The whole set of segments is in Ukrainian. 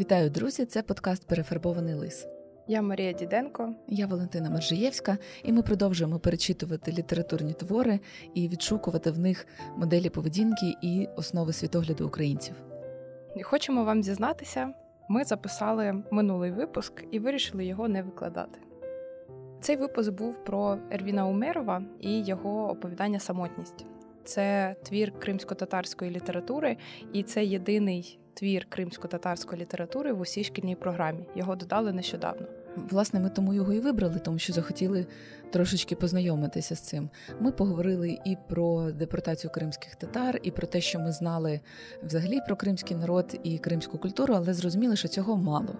Вітаю, друзі! Це подкаст «Перефарбований лис». Я Марія Діденко. Я Валентина Мержиєвська, і ми продовжуємо перечитувати літературні твори і відшукувати в них моделі поведінки і основи світогляду українців. І хочемо вам зізнатися, ми записали минулий випуск і вирішили його не викладати. Цей випуск був про Ервіна Умерова і його оповідання «Самотність». Це твір кримсько-татарської літератури, і це єдиний твір кримсько-татарської літератури в усій шкільній програмі. Його додали нещодавно. Власне, ми тому його і вибрали, тому що захотіли трошечки познайомитися з цим. Ми поговорили і про депортацію кримських татар, і про те, що ми знали взагалі про кримський народ і кримську культуру, але зрозуміли, що цього мало.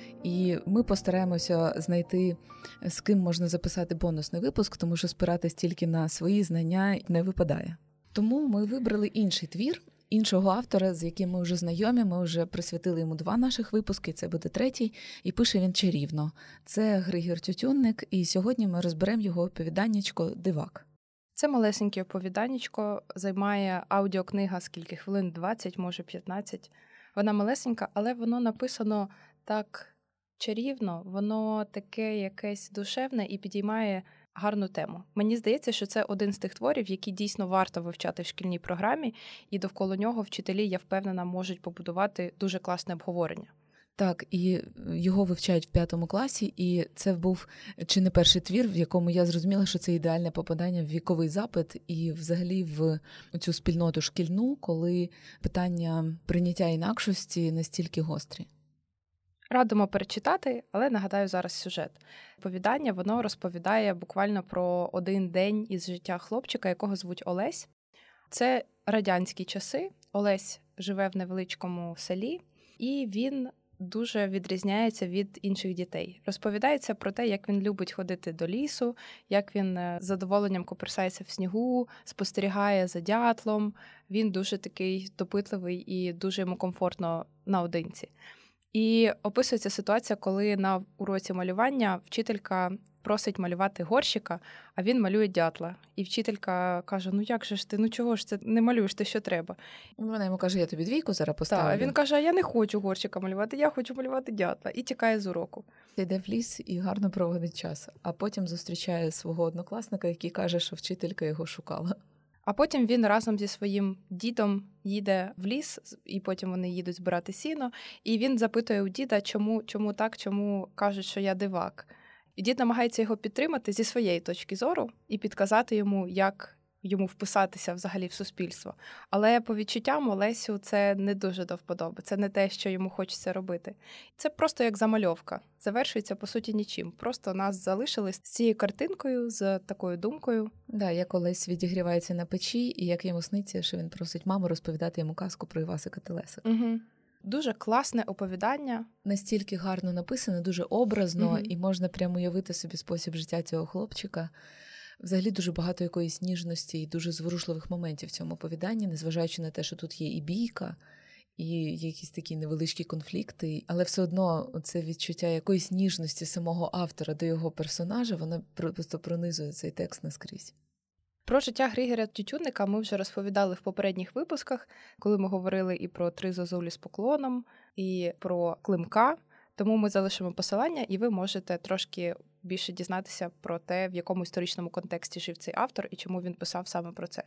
І ми постараємося знайти, з ким можна записати бонусний випуск, тому що спиратись тільки на свої знання не випадає. Тому ми вибрали інший твір, іншого автора, з яким ми вже знайомі, ми вже присвятили йому 2 наших випуски, це буде 3-й, і пише він чарівно. Це Григір Тютюнник, і сьогодні ми розберемо його оповіданнячко «Дивак». Це малесеньке оповіданнячко, займає аудіокнига скільки хвилин, 20, може 15. Вона малесенька, але воно написано так чарівно, воно таке якесь душевне і підіймає гарну тему. Мені здається, що це один з тих творів, які дійсно варто вивчати в шкільній програмі, і довкола нього вчителі, я впевнена, можуть побудувати дуже класне обговорення. Так, і його вивчають в 5 класі, і це був чи не перший твір, в якому я зрозуміла, що це ідеальне попадання в віковий запит і взагалі в цю спільноту шкільну, коли питання прийняття інакшості настільки гострі. Радимо перечитати, але нагадаю зараз сюжет. Оповідання, воно розповідає буквально про один день із життя хлопчика, якого звуть Олесь. Це радянські часи. Олесь живе в невеличкому селі, і він дуже відрізняється від інших дітей. Розповідається про те, як він любить ходити до лісу, як він з задоволенням куперсається в снігу, спостерігає за дятлом. Він дуже такий допитливий і дуже йому комфортно наодинці. І описується ситуація, коли на уроці малювання вчителька просить малювати горщика, а він малює дятла. І вчителька каже, ну як же ж ти, ну чого ж це не малюєш, ти що треба? Вона йому каже, я тобі 2 зараз поставлю. Так, він каже, я не хочу горщика малювати, я хочу малювати дятла. І тікає з уроку. Йде в ліс і гарно проводить час, а потім зустрічає свого однокласника, який каже, що вчителька його шукала. А потім він разом зі своїм дідом їде в ліс, і потім вони їдуть збирати сіно. І він запитує у діда, чому так, чому кажуть, що я дивак. І дід намагається його підтримати зі своєї точки зору і підказати йому, як йому вписатися взагалі в суспільство. Але по відчуттям Олесю це не дуже до вподоби, це не те, що йому хочеться робити. Це просто як замальовка, завершується по суті нічим. Просто нас залишили з цією картинкою, з такою думкою. Да, як Олесь відігрівається на печі, і як йому сниться, що він просить маму розповідати йому казку про Івасика Телесика. Угу. Дуже класне оповідання. Настільки гарно написане, дуже образно, і можна прямо уявити собі спосіб життя цього хлопчика. Взагалі дуже багато якоїсь ніжності і дуже зворушливих моментів в цьому оповіданні, незважаючи на те, що тут є і бійка, і якісь такі невеличкі конфлікти, але все одно це відчуття якоїсь ніжності самого автора до його персонажа, воно просто пронизує цей текст наскрізь. Про життя Григоря Тютюнника ми вже розповідали в попередніх випусках, коли ми говорили і про 3 зозулі з поклоном, і про Климка. Тому ми залишимо посилання, і ви можете трошки більше дізнатися про те, в якому історичному контексті жив цей автор і чому він писав саме про це.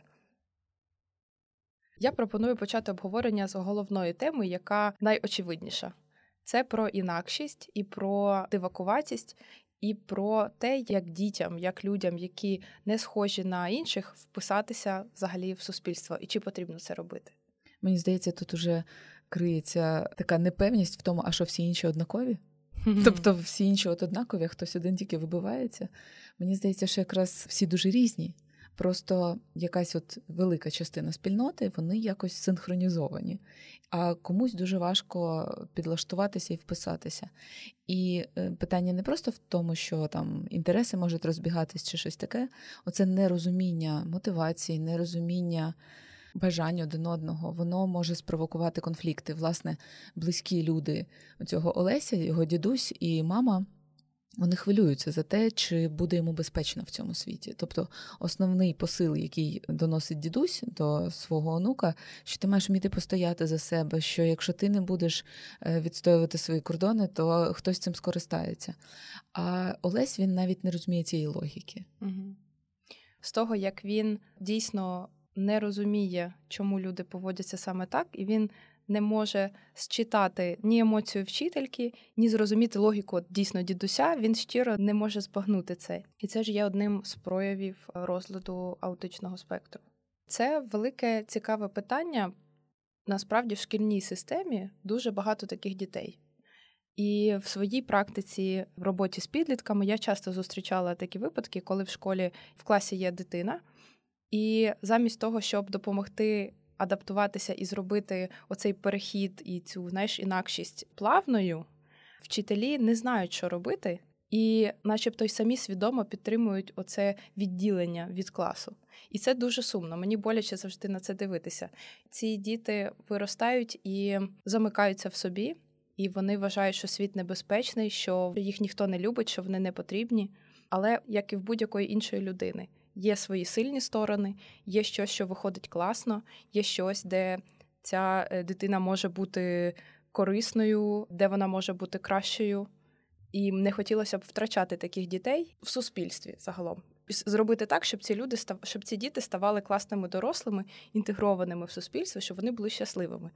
Я пропоную почати обговорення з головною темою, яка найочевидніша. Це про інакшість і про дивакуватість, і про те, як дітям, як людям, які не схожі на інших, вписатися взагалі в суспільство, і чи потрібно це робити. Мені здається, тут уже криється така непевність в тому, а що всі інші однакові? Тобто всі інші однакові, а хтось один тільки вибивається. Мені здається, що якраз всі дуже різні. Просто якась велика частина спільноти, вони якось синхронізовані. А комусь дуже важко підлаштуватися і вписатися. І питання не просто в тому, що там інтереси можуть розбігатись чи щось таке. Оце нерозуміння мотивації, нерозуміння бажань один одного, воно може спровокувати конфлікти. Власне, близькі люди цього Олеся, його дідусь і мама, вони хвилюються за те, чи буде йому безпечно в цьому світі. Тобто основний посил, який доносить дідусь до свого онука, що ти маєш вміти постояти за себе, що якщо ти не будеш відстоювати свої кордони, то хтось цим скористається. А Олесь, він навіть не розуміє цієї логіки. Угу. З того, як він дійсно не розуміє, чому люди поводяться саме так, і він не може считати ні емоцію вчительки, ні зрозуміти логіку дійсно дідуся, він щиро не може збагнути це. І це ж є одним з проявів розладу аутичного спектру. Це велике цікаве питання. Насправді в шкільній системі дуже багато таких дітей. І в своїй практиці в роботі з підлітками я часто зустрічала такі випадки, коли в школі в класі є дитина, і замість того, щоб допомогти адаптуватися і зробити оцей перехід і цю, інакшість плавною, вчителі не знають, що робити, і начебто й самі свідомо підтримують оце відділення від класу. І це дуже сумно, мені боляче завжди на це дивитися. Ці діти виростають і замикаються в собі, і вони вважають, що світ небезпечний, що їх ніхто не любить, що вони не потрібні. Але, як і в будь-якої іншої людини, є свої сильні сторони, є щось, що виходить класно, є щось, де ця дитина може бути корисною, де вона може бути кращою. І не хотілося б втрачати таких дітей в суспільстві загалом. Зробити так, щоб ці діти ставали класними дорослими, інтегрованими в суспільство, щоб вони були щасливими.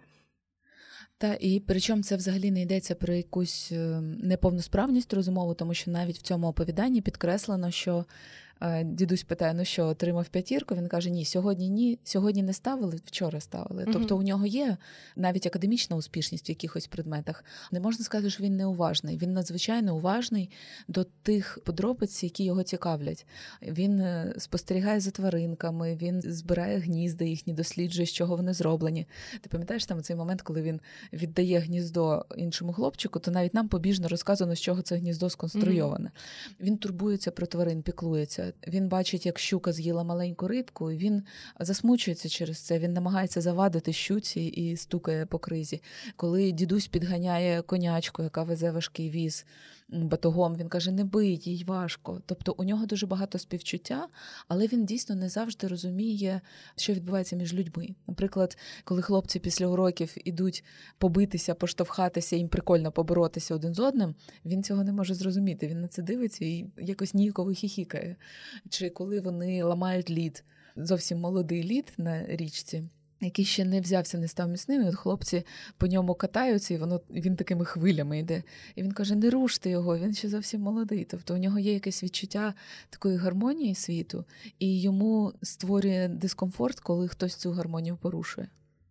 Та, і причому це взагалі не йдеться про якусь неповносправність розумову, тому що навіть в цьому оповіданні підкреслено, що дідусь питає, ну що, отримав 5? Він каже, ні, сьогодні не ставили, вчора ставили. Угу. Тобто у нього є навіть академічна успішність в якихось предметах. Не можна сказати, що він неуважний. Він надзвичайно уважний до тих подробиць, які його цікавлять. Він спостерігає за тваринками, він збирає гнізда їхні, досліджує, з чого вони зроблені. Ти пам'ятаєш там цей момент, коли він віддає гніздо іншому хлопчику, то навіть нам побіжно розказано, з чого це гніздо сконструйоване. Він турбується про тварин, піклується. Він бачить, як щука з'їла маленьку рибку, і він засмучується через це, він намагається завадити щуці і стукає по кризі. Коли дідусь підганяє конячку, яка везе важкий віз батогом, він каже, не бий, їй важко. Тобто у нього дуже багато співчуття, але він дійсно не завжди розуміє, що відбувається між людьми. Наприклад, коли хлопці після уроків ідуть побитися, поштовхатися, їм прикольно поборотися один з одним, він цього не може зрозуміти. Він на це дивиться і якось ніяково хіхікає. Чи коли вони ламають лід, зовсім молодий лід на річці, який ще не взявся, не став міцним, і от хлопці по ньому катаються, і він такими хвилями йде. І він каже, не руште його, він ще зовсім молодий. Тобто у нього є якесь відчуття такої гармонії світу, і йому створює дискомфорт, коли хтось цю гармонію порушує.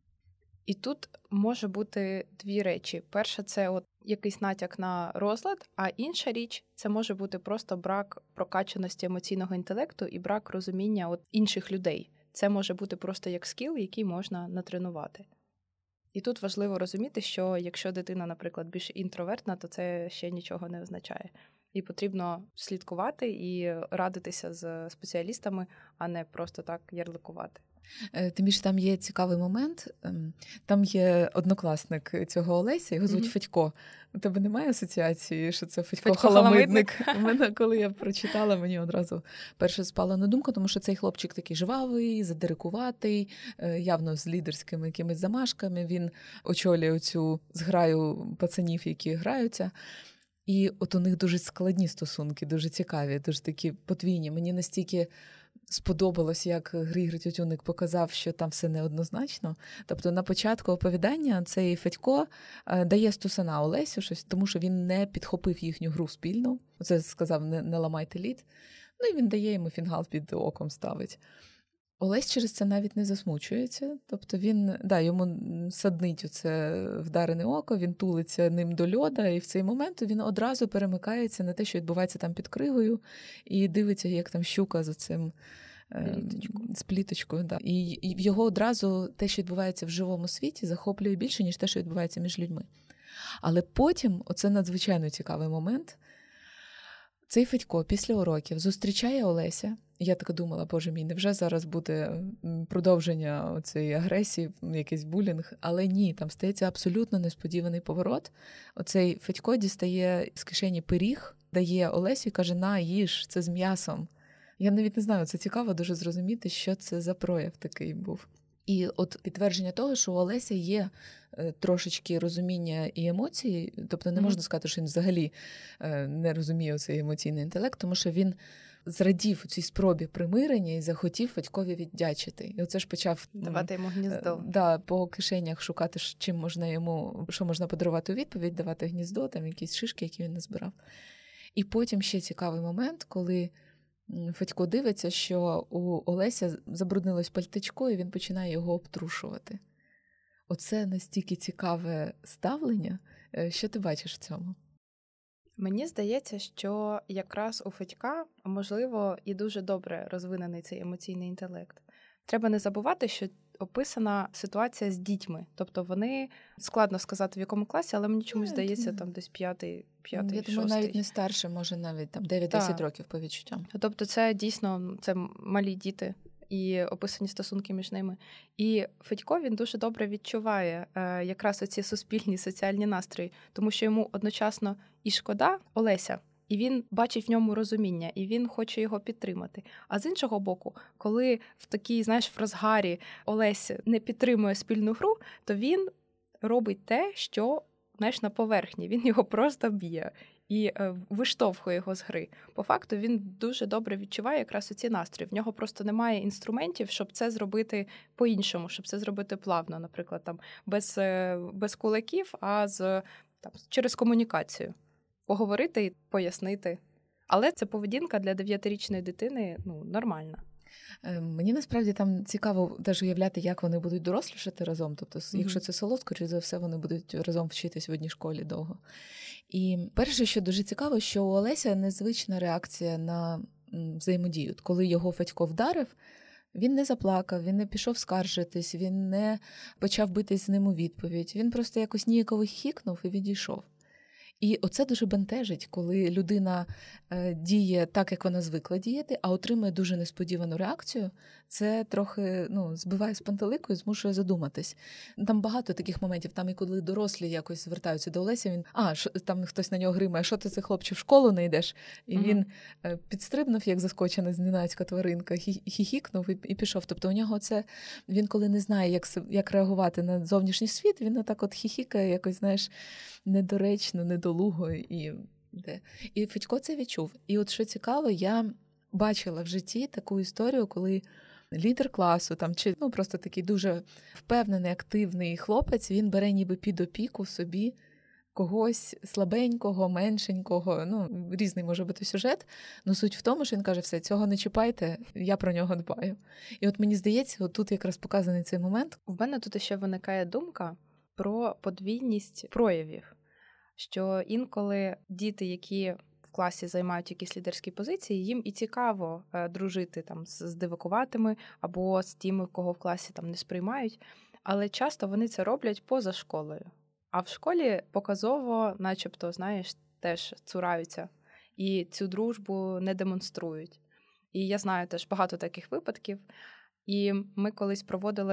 І тут може бути дві речі. Перша – це от якийсь натяк на розлад, а інша річ – це може бути просто брак прокачаності емоційного інтелекту і брак розуміння от інших людей. Це може бути просто як скіл, який можна натренувати. І тут важливо розуміти, що якщо дитина, наприклад, більш інтровертна, то це ще нічого не означає. І потрібно слідкувати і радитися з спеціалістами, а не просто так ярликувати. Тим більше там є цікавий момент. Там є однокласник цього Олеся, його звуть Федько. У тебе немає асоціації, що це Федько-халамидник? У мене, коли я прочитала, мені одразу перше спала на думку, тому що цей хлопчик такий жвавий, задирикуватий, явно з лідерськими якимись замашками. Він очолює цю зграю пацанів, які граються. І от у них дуже складні стосунки, дуже цікаві, дуже такі подвійні. Мені настільки сподобалось, як Григорій Тютюнник показав, що там все неоднозначно. Тобто на початку оповідання цей Федько дає стусана Олесю щось, тому що він не підхопив їхню гру спільну. Оце сказав, не ламайте лід. Ну і він дає йому фінгал під оком ставить. Олесь через це навіть не засмучується. Тобто він, йому саднить оце вдарене око, він тулиться ним до льода, і в цей момент він одразу перемикається на те, що відбувається там під кригою, і дивиться, як там щука за цим з пліточкою. Да. І його одразу те, що відбувається в живому світі, захоплює більше, ніж те, що відбувається між людьми. Але потім, оце надзвичайно цікавий момент, цей Федько після уроків зустрічає Олеся. Я так думала, боже мій, невже зараз буде продовження цієї агресії, якийсь булінг? Але ні, там стається абсолютно несподіваний поворот. Оцей Федько дістає з кишені пиріг, дає Олесі і каже: на, їж, це з м'ясом. Я навіть не знаю, це цікаво дуже зрозуміти, що це за прояв такий був. І от підтвердження того, що у Олеся є трошечки розуміння і емоції, тобто не можна сказати, що він взагалі не розуміє цей емоційний інтелект, тому що він зрадів у цій спробі примирення і захотів батькові віддячити. І оце ж почав давати йому гніздо. По кишенях шукати, чим можна йому, що можна подарувати у відповідь, давати гніздо, там якісь шишки, які він назбирав. І потім ще цікавий момент, коли Федько дивиться, що у Олеся забруднилось пальтичко, і він починає його обтрушувати. Оце настільки цікаве ставлення. Що ти бачиш в цьому? Мені здається, що якраз у Федька, можливо, і дуже добре розвинений цей емоційний інтелект. Треба не забувати, що описана ситуація з дітьми. Тобто вони, складно сказати, в якому класі, але мені чомусь здається, там десь 5-й, 6-й. Я думаю, навіть не старше, може навіть там 9-10 років по відчуттям. Тобто це дійсно, це малі діти і описані стосунки між ними. І Федько, він дуже добре відчуває якраз оці суспільні соціальні настрої, тому що йому одночасно і шкода Олеся, і він бачить в ньому розуміння, і він хоче його підтримати. А з іншого боку, коли в такій, в розгарі Олесь не підтримує спільну гру, то він робить те, що, на поверхні. Він його просто б'є і виштовхує його з гри. По факту він дуже добре відчуває якраз оці настрої. В нього просто немає інструментів, щоб це зробити по-іншому, щоб це зробити плавно, наприклад, там без кулаків, а через комунікацію. Поговорити і пояснити. Але це поведінка для 9-річної дитини нормальна. Мені насправді там цікаво теж уявляти, як вони будуть дорослішати разом. Тобто, якщо це село, скоріше за все, вони будуть разом вчитись в одній школі довго. І перше, що дуже цікаво, що у Олеся незвична реакція на взаємодію. Коли його Федько вдарив, він не заплакав, він не пішов скаржитись, він не почав битись з ним у відповідь. Він просто якось ніяково хікнув і відійшов. І оце дуже бентежить, коли людина діє так, як вона звикла діяти, а отримує дуже несподівану реакцію. Це трохи збиває з пантелику і змушує задуматись. Там багато таких моментів. Там і коли дорослі якось звертаються до Олеся, він, там хтось на нього гримає, що ти це, хлопче, в школу не йдеш? І він підстрибнув, як заскочена зненацька тваринка, хіхікнув і пішов. Тобто у нього це, він коли не знає, як реагувати на зовнішній світ, він отак от хіхікає, якось, недоречно, недолуго. І Федько це відчув. І от що цікаво, я бачила в житті таку історію, коли лідер класу, чи просто такий дуже впевнений, активний хлопець, він бере ніби під опіку собі когось слабенького, меншенького, різний може бути сюжет, но суть в тому, що він каже: все, цього не чіпайте, я про нього дбаю. І от мені здається, тут якраз показаний цей момент. В мене тут ще виникає думка про подвійність проявів. Що інколи діти, які в класі займають якісь лідерські позиції, їм і цікаво дружити з дивакуватими або з тими, кого в класі не сприймають, але часто вони це роблять поза школою. А в школі показово, начебто, теж цураються і цю дружбу не демонструють. І я знаю теж багато таких випадків. І ми колись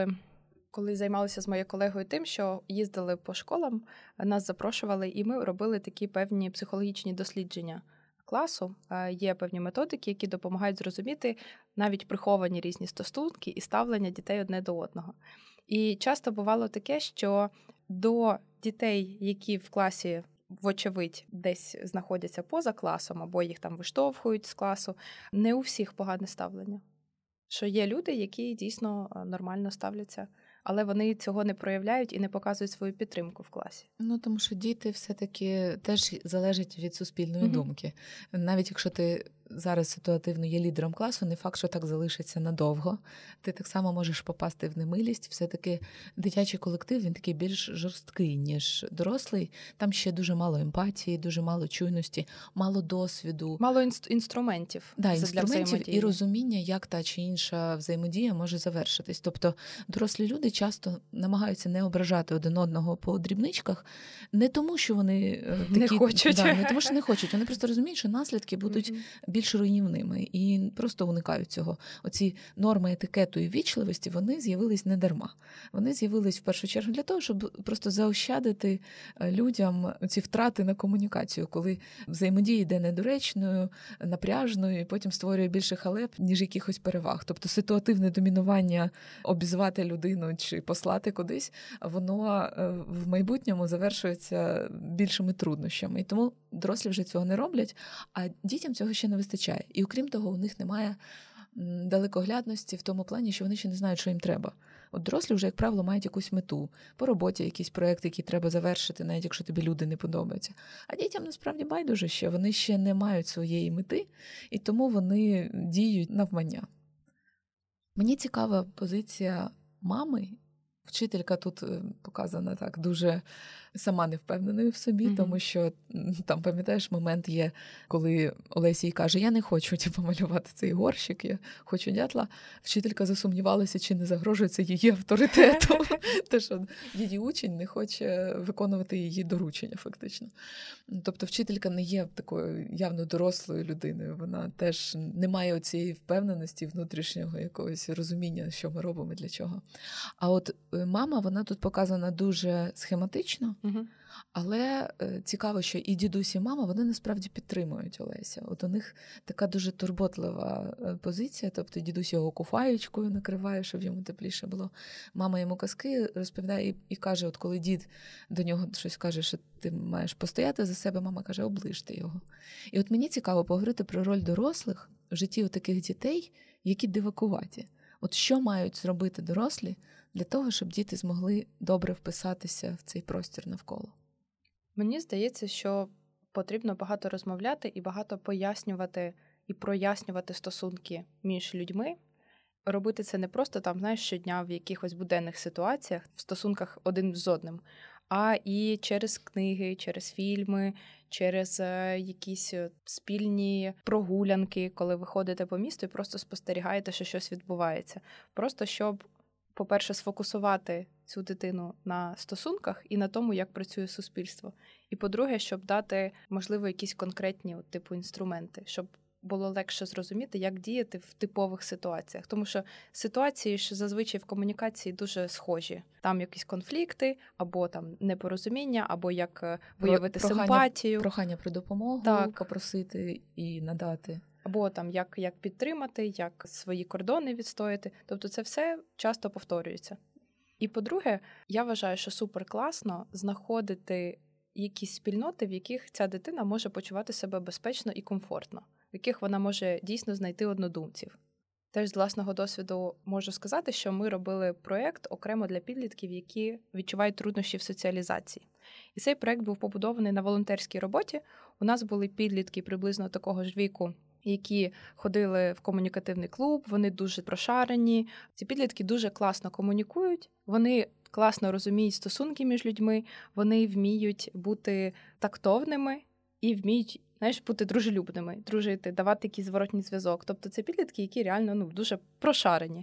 коли займалися з моєю колегою тим, що їздили по школам, нас запрошували, і ми робили такі певні психологічні дослідження класу. Є певні методики, які допомагають зрозуміти навіть приховані різні стосунки і ставлення дітей одне до одного. І часто бувало таке, що до дітей, які в класі, вочевидь, десь знаходяться поза класом, або їх виштовхують з класу, не у всіх погане ставлення. Що є люди, які дійсно нормально ставляться, але вони цього не проявляють і не показують свою підтримку в класі. Тому що діти все-таки теж залежать від суспільної думки. Навіть якщо ти зараз ситуативно є лідером класу, не факт, що так залишиться надовго. Ти так само можеш попасти в немилість. Все-таки дитячий колектив, він такий більш жорсткий, ніж дорослий. Там ще дуже мало емпатії, дуже мало чуйності, мало досвіду. Мало інструментів. Інструментів і розуміння, як та чи інша взаємодія може завершитись. Тобто дорослі люди часто намагаються не ображати один одного по дрібничках, не тому, що вони такі... Не хочуть. Не тому, що не хочуть. Вони просто розуміють, що наслідки будуть більш руйнівними і просто уникають цього. Оці норми етикету і ввічливості, вони з'явились не дарма. Вони з'явились в першу чергу для того, щоб просто заощадити людям ці втрати на комунікацію, коли взаємодія йде недоречною, напряжною, і потім створює більше халеп, ніж якихось переваг. Тобто ситуативне домінування, обізвати людину чи послати кудись, воно в майбутньому завершується більшими труднощами. І тому дорослі вже цього не роблять, а дітям цього ще не вистачає. І окрім того, у них немає далекоглядності в тому плані, що вони ще не знають, що їм треба. От дорослі вже, як правило, мають якусь мету. По роботі якийсь проєкт, який треба завершити, навіть якщо тобі люди не подобаються. А дітям насправді байдуже ще. Вони ще не мають своєї мети, і тому вони діють навмання. Мені цікава позиція мами. Вчителька тут показана так дуже сама невпевненою в собі, тому що там, пам'ятаєш, момент є, коли Олеся їй каже, я не хочу малювати цей горщик, я хочу дятла. Вчителька засумнівалася, чи не загрожує це її авторитету. Те, що її учень не хоче виконувати її доручення, фактично. Тобто вчителька не є такою явно дорослою людиною, вона теж не має оцієї впевненості внутрішнього якогось розуміння, що ми робимо і для чого. А от мама, вона тут показана дуже схематично, але цікаво, що і дідусь, і мама, вони насправді підтримують Олеся. От у них така дуже турботлива позиція, тобто дідусь його куфаєчкою накриває, щоб йому тепліше було. Мама йому казки розповідає і каже, от коли дід до нього щось каже, що ти маєш постояти за себе, мама каже, оближте його. І от мені цікаво поговорити про роль дорослих в житті таких дітей, які дивакуваті. От що мають зробити дорослі для того, щоб діти змогли добре вписатися в цей простір навколо? Мені здається, що потрібно багато розмовляти і багато пояснювати і прояснювати стосунки між людьми. Робити це не просто там, знаєш, щодня в якихось буденних ситуаціях, в стосунках один з одним, а і через книги, через фільми, через якісь спільні прогулянки, коли ви ходите по місту і просто спостерігаєте, що щось відбувається. Просто щоб, по-перше, сфокусувати цю дитину на стосунках і на тому, як працює суспільство. І, по-друге, щоб дати, можливо, якісь конкретні типу інструменти, щоб було легше зрозуміти, як діяти в типових ситуаціях. Тому що ситуації ж зазвичай в комунікації дуже схожі. Там якісь конфлікти, або там непорозуміння, або як виявити симпатію. Прохання про допомогу, попросити і надати. Або там як підтримати, як свої кордони відстояти. Тобто це все часто повторюється. І, по-друге, я вважаю, що супер класно знаходити якісь спільноти, в яких ця дитина може почувати себе безпечно і комфортно, в яких вона може дійсно знайти однодумців. Теж з власного досвіду можу сказати, що ми робили проєкт окремо для підлітків, які відчувають труднощі в соціалізації. І цей проєкт був побудований на волонтерській роботі. У нас були підлітки приблизно такого ж віку, які ходили в комунікативний клуб, вони дуже прошарені. Ці підлітки дуже класно комунікують, вони класно розуміють стосунки між людьми, вони вміють бути тактовними і вміють, бути дружелюбними, дружити, давати якийсь зворотній зв'язок. Тобто це підлітки, які реально дуже прошарені.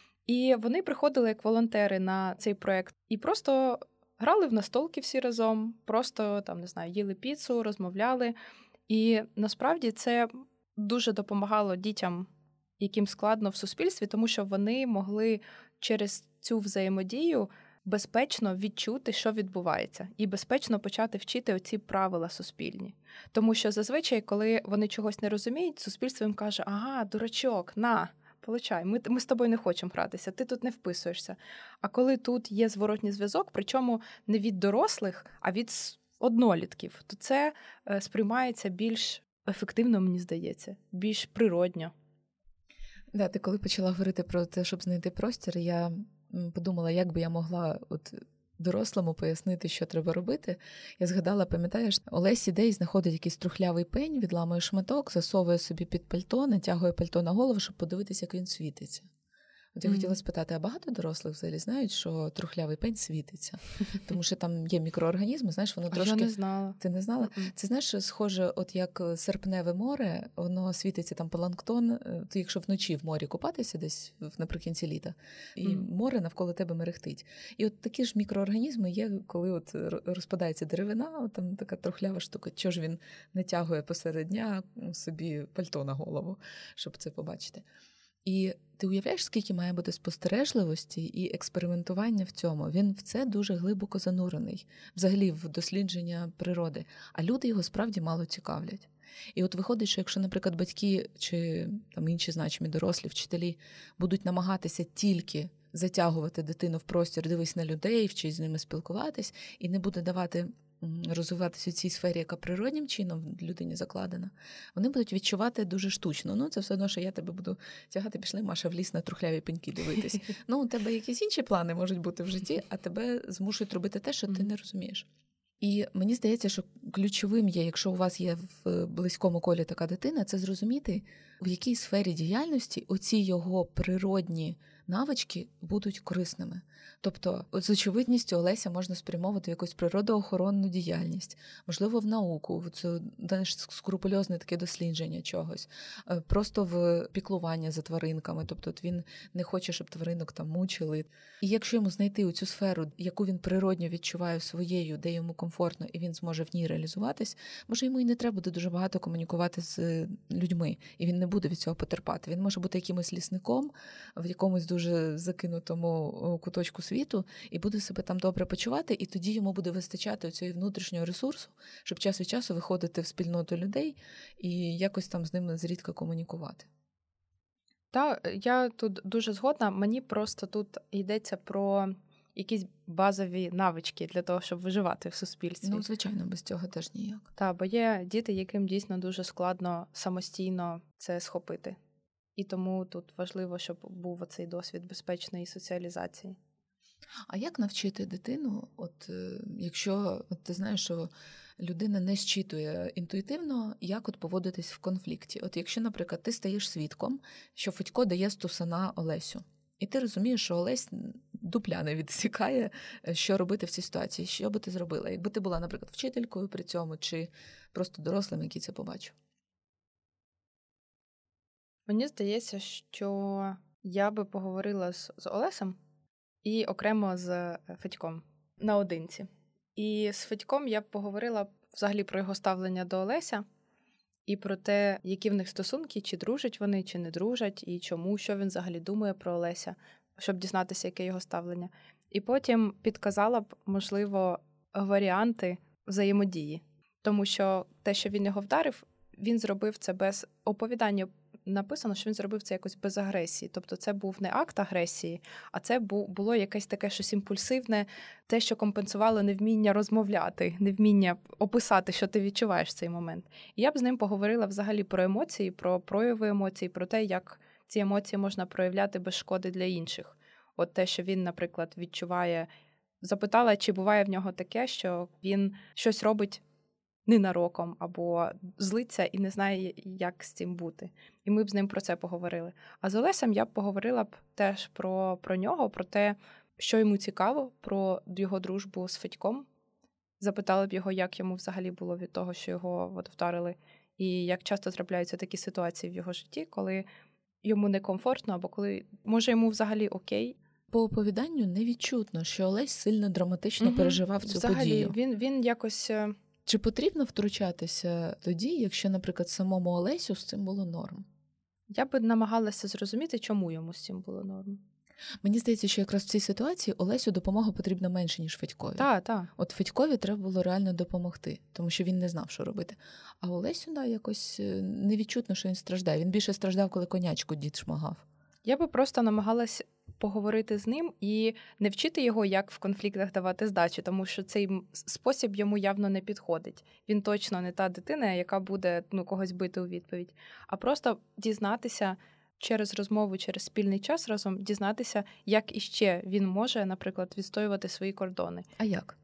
І вони приходили як волонтери на цей проєкт і просто грали в настолки всі разом, просто їли піцу, розмовляли. І насправді це дуже допомагало дітям, яким складно в суспільстві, тому що вони могли через цю взаємодію безпечно відчути, що відбувається, і безпечно почати вчити оці правила суспільні. Тому що зазвичай, коли вони чогось не розуміють, суспільство їм каже, ага, дурачок, на, получай, ми з тобою не хочемо гратися, ти тут не вписуєшся. А коли тут є зворотній зв'язок, причому не від дорослих, а від однолітків, то це сприймається більш ефективно, мені здається, більш природньо. Да, ти коли почала говорити про те, щоб знайти простір, я подумала, як би я могла дорослому пояснити, що треба робити. Я згадала, пам'ятаєш, Олесі десь знаходить якийсь трухлявий пень, відламує шматок, засовує собі під пальто, натягує пальто на голову, щоб подивитися, як він світиться. От я хотіла спитати, а багато дорослих взагалі знають, що трухлявий пень світиться? Тому що там є мікроорганізми, знаєш, воно трошки... Я не знала. Ти не знала? Це, знаєш, схоже, от як серпневе море, воно світиться там планктон, то якщо вночі в морі купатися десь наприкінці літа, і море навколо тебе мерехтить. І от такі ж мікроорганізми є, коли от розпадається деревина, от там така трухлява штука, чого ж він натягує посеред дня собі пальто на голову, щоб це побачити. І ти уявляєш, скільки має бути спостережливості і експериментування в цьому? Він в це дуже глибоко занурений, взагалі в дослідження природи. А люди його справді мало цікавлять. І от виходить, що якщо, наприклад, батьки чи там інші значимі дорослі, вчителі будуть намагатися тільки затягувати дитину в простір, дивись на людей, вчись з ними спілкуватись, і не буде давати розвиватися у цій сфері, яка природнім чином людині закладена, вони будуть відчувати дуже штучно. Ну, це все одно, що я тебе буду тягати, пішли, Маша, в ліс на трухляві пеньки дивитись. Ну, у тебе якісь інші плани можуть бути в житті, а тебе змушують робити те, що ти не розумієш. І мені здається, що ключовим є, якщо у вас є в близькому колі така дитина, це зрозуміти, в якій сфері діяльності оці його природні навички будуть корисними. Тобто, з очевидністю Олеся можна спрямовувати в якусь природоохоронну діяльність, можливо, в науку, в це скрупульозне таке дослідження чогось, просто в піклування за тваринками, тобто от він не хоче, щоб тваринок там мучили. І якщо йому знайти цю сферу, яку він природньо відчуває своєю, де йому комфортно, і він зможе в ній реалізуватись, може йому і не треба буде дуже багато комунікувати з людьми, і він не буде від цього потерпати. Він може бути якимось лісником в якомусь дуже закинутому куточку світу і буде себе там добре почувати, і тоді йому буде вистачати цього внутрішнього ресурсу, щоб час від часу виходити в спільноту людей і якось там з ними зрідка комунікувати. Так, я тут дуже згодна. Мені просто тут йдеться про якісь базові навички для того, щоб виживати в суспільстві. Ну, звичайно, без цього теж ніяк. Так, бо є діти, яким дійсно дуже складно самостійно це схопити. І тому тут важливо, щоб був оцей досвід безпечної соціалізації. А як навчити дитину, от якщо от ти знаєш, що людина не зчитує інтуїтивно, як от поводитись в конфлікті? От якщо, наприклад, ти стаєш свідком, що Федько дає стусана Олесю, і ти розумієш, що Олесь дупля не відсікає, що робити в цій ситуації, що би ти зробила? Якби ти була, наприклад, вчителькою при цьому, чи просто дорослим, який це побачив? Мені здається, що я би поговорила з Олесем і окремо з Федьком наодинці. І з Федьком я б поговорила взагалі про його ставлення до Олеся і про те, які в них стосунки, чи дружать вони, чи не дружать, і чому, що він взагалі думає про Олеся, щоб дізнатися, яке його ставлення. І потім підказала б, можливо, варіанти взаємодії. Тому що те, що він його вдарив, він зробив це без оповідання. Написано, що він зробив це якось без агресії. Тобто це був не акт агресії, а це було якесь таке щось імпульсивне, те, що компенсувало невміння розмовляти, невміння описати, що ти відчуваєш в цей момент. І я б з ним поговорила взагалі про емоції, про прояви емоцій, про те, як ці емоції можна проявляти без шкоди для інших. От те, що він, наприклад, відчуває, запитала, чи буває в нього таке, що він щось робить ненароком або злиться і не знає, як з цим бути. І ми б з ним про це поговорили. А з Олесем я б поговорила б теж про нього, про те, що йому цікаво, про його дружбу з Федьком. Запитала б його, як йому взагалі було від того, що його вдарили, і як часто трапляються такі ситуації в його житті, коли йому некомфортно, або коли, може, йому взагалі окей. По оповіданню невідчутно, що Олесь сильно драматично переживав цю взагалі, подію. Він якось... Чи потрібно втручатися тоді, якщо, наприклад, самому Олесю з цим було норм? Я би намагалася зрозуміти, чому йому з цим було норм. Мені здається, що якраз в цій ситуації Олесю допомога потрібна менше, ніж Федькові. Так. От Федькові треба було реально допомогти, тому що він не знав, що робити. А Олесю, якось невідчутно, що він страждає. Він більше страждав, коли конячку дід шмагав. Я би просто намагалась поговорити з ним і не вчити його, як в конфліктах давати здачі, тому що цей спосіб йому явно не підходить. Він точно не та дитина, яка буде когось бити у відповідь. А просто дізнатися через розмову, через спільний час разом, дізнатися, як іще він може, наприклад, відстоювати свої кордони. А як?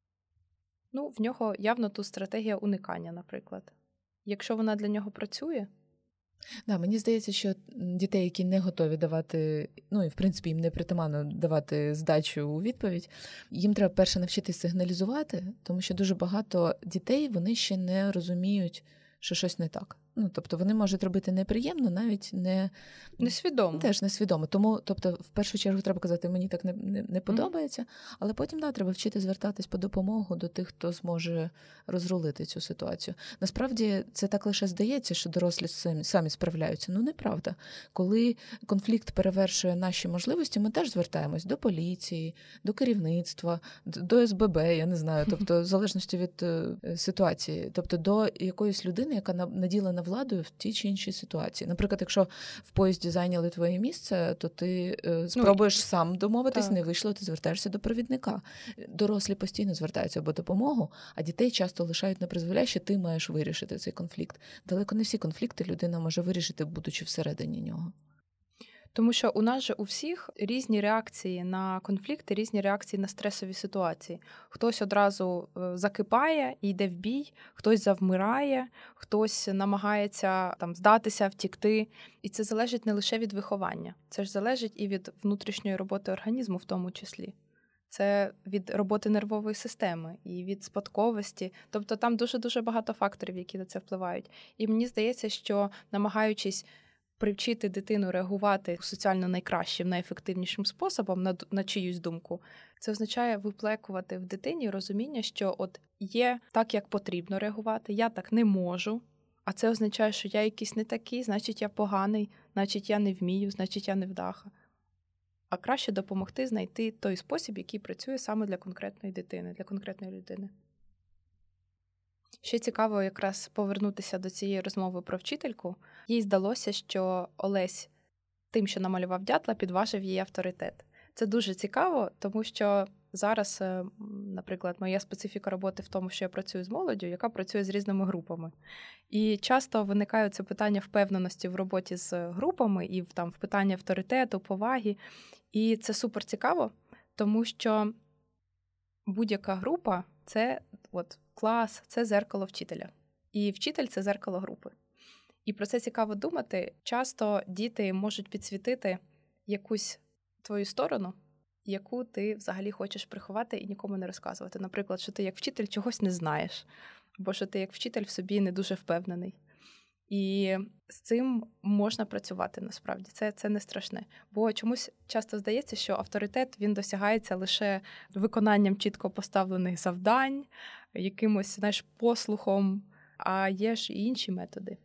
В нього явно тут стратегія уникання, наприклад. Якщо вона для нього працює... Да, мені здається, що дітей, які не готові давати, і в принципі їм не притаманно давати здачу у відповідь, їм треба перше навчитись сигналізувати, тому що дуже багато дітей, вони ще не розуміють, що щось не так. Тобто вони можуть робити неприємно, навіть Несвідомо. Теж несвідомо. Тому, тобто, в першу чергу треба казати, мені так не подобається, але потім, треба вчити звертатись по допомогу до тих, хто зможе розрулити цю ситуацію. Насправді, це так лише здається, що дорослі самі справляються. Неправда. Коли конфлікт перевершує наші можливості, ми теж звертаємось до поліції, до керівництва, до СББ, я не знаю, тобто, в залежності від ситуації, тобто, до якоїсь людини, яка наділена владою в тій чи іншій ситуації. Наприклад, якщо в поїзді зайняли твоє місце, то ти спробуєш сам домовитись, не вийшло, ти звертаєшся до провідника. Дорослі постійно звертаються по допомогу, а дітей часто лишають на призволяще, ти маєш вирішити цей конфлікт. Далеко не всі конфлікти людина може вирішити, будучи всередині нього. Тому що у нас же у всіх різні реакції на конфлікти, різні реакції на стресові ситуації. Хтось одразу закипає і йде в бій, хтось завмирає, хтось намагається здатися, втікти. І це залежить не лише від виховання. Це ж залежить і від внутрішньої роботи організму в тому числі. Це від роботи нервової системи і від спадковості. Тобто там дуже-дуже багато факторів, які на це впливають. І мені здається, що намагаючись привчити дитину реагувати соціально найкращим, найефективнішим способом на чиюсь думку, це означає виплекувати в дитині розуміння, що от є так, як потрібно реагувати, я так не можу, а це означає, що я якийсь не такий, значить я поганий, значить я не вмію, значить я невдаха. А краще допомогти знайти той спосіб, який працює саме для конкретної дитини, для конкретної людини. Ще цікаво якраз повернутися до цієї розмови про вчительку. Їй здалося, що Олесь тим, що намалював дятла, підважив її авторитет. Це дуже цікаво, тому що зараз, наприклад, моя специфіка роботи в тому, що я працюю з молоддю, яка працює з різними групами. І часто виникає це питання впевненості в роботі з групами і в питанні авторитету, поваги. І це супер цікаво, тому що будь-яка група – це клас – це дзеркало вчителя. І вчитель – це дзеркало групи. І про це цікаво думати. Часто діти можуть підсвітити якусь твою сторону, яку ти взагалі хочеш приховати і нікому не розказувати. Наприклад, що ти як вчитель чогось не знаєш, або що ти як вчитель в собі не дуже впевнений. І з цим можна працювати насправді. Це не страшне. Бо чомусь часто здається, що авторитет, він досягається лише виконанням чітко поставлених завдань, якимось, послухом, а є ж і інші методи.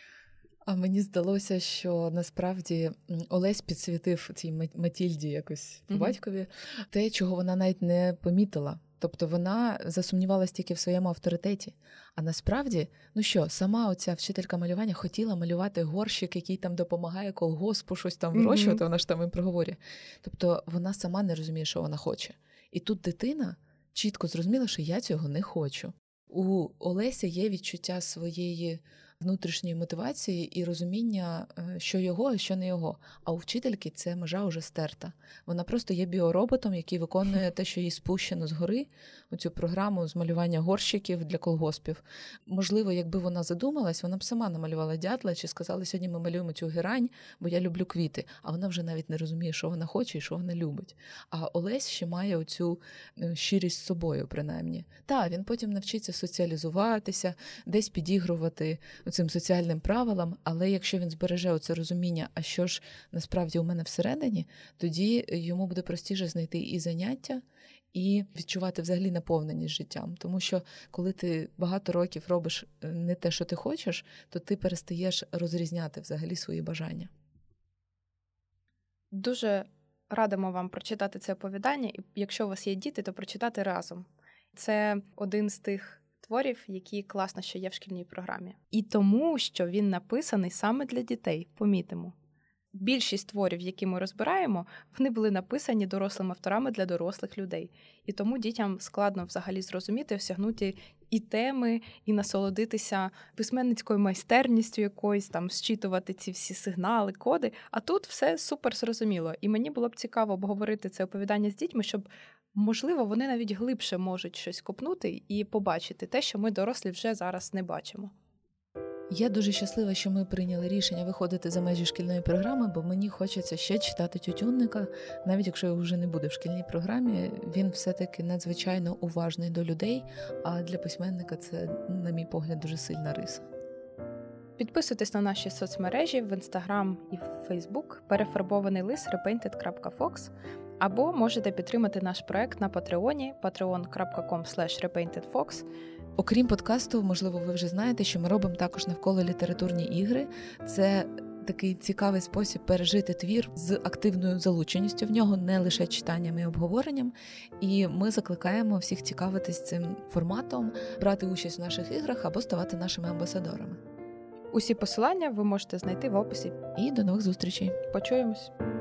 А мені здалося, що насправді Олесь підсвітив цій Матільді якось по батькові те, чого вона навіть не помітила. Тобто вона засумнівалась тільки в своєму авторитеті. А насправді, сама оця вчителька малювання хотіла малювати горщик, який там допомагає колгоспу щось там вирощувати, вона ж там і проговорює. Тобто вона сама не розуміє, що вона хоче. І тут дитина чітко зрозуміла, що я цього не хочу. У Олеся є відчуття своєї внутрішньої мотивації і розуміння, що його, а що не його. А у вчительки це межа вже стерта. Вона просто є біороботом, який виконує те, що їй спущено згори, оцю програму з малювання горщиків для колгоспів. Можливо, якби вона задумалась, вона б сама намалювала дятла чи сказала, сьогодні ми малюємо цю герань, бо я люблю квіти. А вона вже навіть не розуміє, що вона хоче і що вона любить. А Олесь ще має оцю щирість з собою, принаймні. Так, він потім навчиться соціалізуватися, десь підігрувати цим соціальним правилам, але якщо він збереже оце розуміння, а що ж насправді у мене всередині, тоді йому буде простіше знайти і заняття, і відчувати взагалі наповненість життям. Тому що коли ти багато років робиш не те, що ти хочеш, то ти перестаєш розрізняти взагалі свої бажання. Дуже радимо вам прочитати це оповідання, і якщо у вас є діти, то прочитати разом. Це один з тих творів, які класно, що є в шкільній програмі. І тому, що він написаний саме для дітей, помітимо. Більшість творів, які ми розбираємо, вони були написані дорослими авторами для дорослих людей. І тому дітям складно взагалі зрозуміти, осягнути і теми, і насолодитися письменницькою майстерністю якоюсь, зчитувати ці всі сигнали, коди. А тут все супер зрозуміло. І мені було б цікаво обговорити це оповідання з дітьми, щоб можливо, вони навіть глибше можуть щось копнути і побачити те, що ми, дорослі, вже зараз не бачимо. Я дуже щаслива, що ми прийняли рішення виходити за межі шкільної програми, бо мені хочеться ще читати Тютюнника, навіть якщо його вже не буде в шкільній програмі. Він все-таки надзвичайно уважний до людей, а для письменника це, на мій погляд, дуже сильна риса. Підписуйтесь на наші соцмережі в Instagram і в Facebook «Перефарбований лис» repainted.fox, або можете підтримати наш проект на Патреоні patreon.com/repaintedfox. Окрім подкасту, можливо, ви вже знаєте, що ми робимо також навколо літературні ігри. Це такий цікавий спосіб пережити твір з активною залученістю в нього, не лише читанням і обговоренням. І ми закликаємо всіх цікавитись цим форматом, брати участь в наших іграх або ставати нашими амбасадорами. Усі посилання ви можете знайти в описі. І до нових зустрічей. Почуємось!